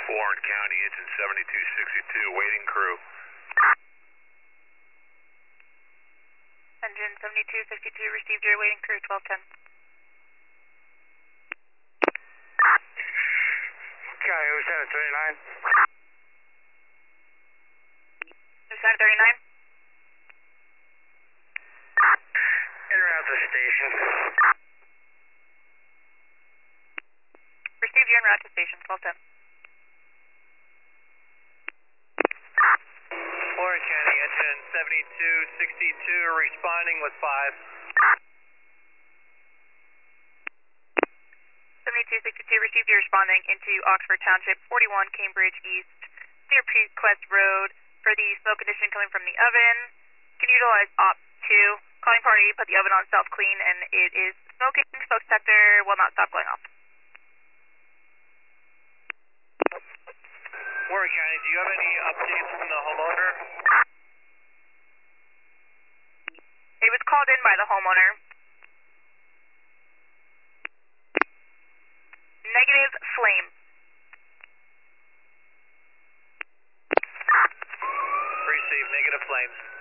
Warren County, engine 7262, waiting crew. Engine 7262 received your waiting crew, 1210. County 0739. 0739. En route to the station. Received you en route to station, 1210. Warren County, engine 7262, responding with 5. 7262 received you responding into Oxford Township, 41 Cambridge East, near Quest Road for the smoke condition coming from the oven. Can utilize OP2. Calling party, put the oven on self-clean, and it is smoking. Smoke detector will not stop going off. Warren County, do you have any updates from the homeowner? It was called in by the homeowner. Negative flame. Received negative flames.